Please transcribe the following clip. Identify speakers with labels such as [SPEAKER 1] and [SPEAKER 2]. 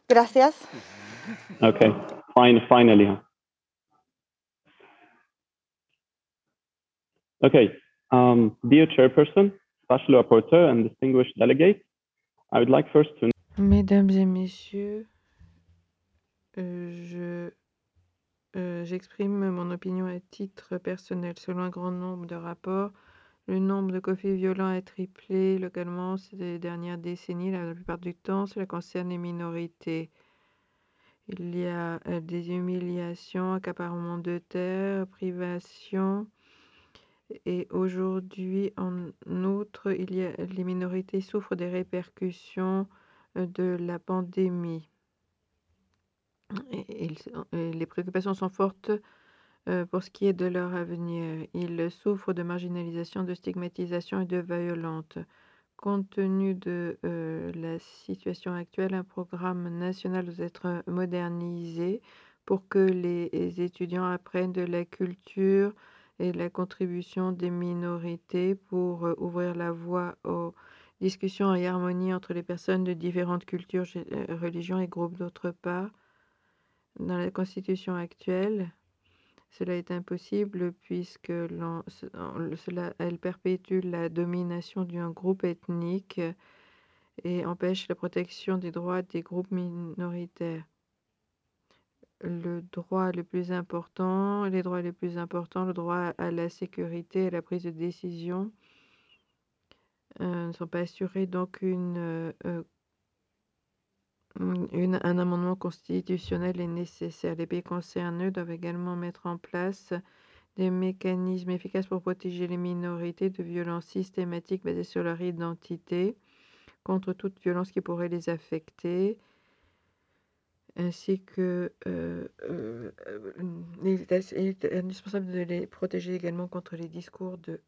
[SPEAKER 1] Gracias.
[SPEAKER 2] Okay, fine, finally. Okay, dear Chairperson, Special Rapporteur, and distinguished delegates, I would like first to...
[SPEAKER 3] Mesdames et messieurs, j'exprime mon opinion à titre personnel. Selon un grand nombre de rapports, le nombre de conflits violents a triplé localement ces dernières décennies. La plupart du temps, cela concerne les minorités. Il y a des humiliations, accaparement de terres, privation. Et aujourd'hui, en outre, les minorités souffrent des répercussions de la pandémie. Et les préoccupations sont fortes pour ce qui est de leur avenir. Ils souffrent de marginalisation, de stigmatisation et de violence. Compte tenu de la situation actuelle, un programme national doit être modernisé pour que les étudiants apprennent de la culture et la contribution des minorités pour ouvrir la voie aux discussions et harmonie entre les personnes de différentes cultures, religions et groupes. D'autre part, dans la constitution actuelle, cela est impossible puisque elle perpétue la domination d'un groupe ethnique et empêche la protection des droits des groupes minoritaires. Les droits les plus importants, le droit à la sécurité et à la prise de décision ne sont pas assurés, donc un amendement constitutionnel est nécessaire. Les pays concernés doivent également mettre en place des mécanismes efficaces pour protéger les minorités de violences systématiques basées sur leur identité, contre toute violence qui pourrait les affecter, ainsi que il est indispensable de les protéger également contre les discours de